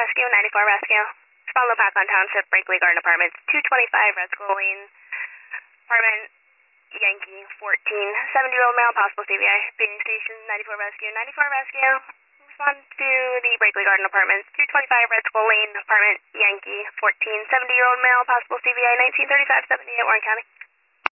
Rescue, 94 Rescue. Spawn Lopakon Township, Brakely Garden Apartments, 225 Red Skull Lane, apartment Yankee 14, 70-year-old male, possible CVI. Being station, 94 Rescue, 94 Rescue. Respond to the Brakely Garden Apartments, 225 Red Skull Lane, apartment Yankee 14, 70-year-old male, possible CVI, 1935-78, Warren County.